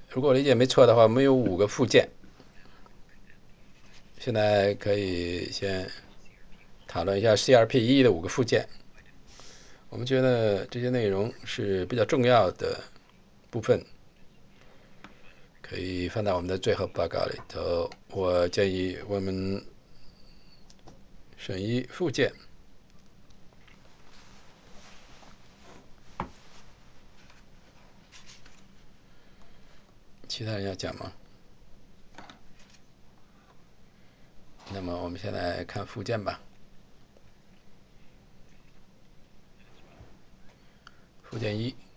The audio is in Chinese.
如果我理解没错的话，我们有5个附件，现在可以先讨论一下 CRP1的5个附件。我们觉得这些内容是比较重要的部分，可以放到我们的最后报告里头。我建议我们审议附件。其他人要讲吗？那么我们先来看附件吧。附件1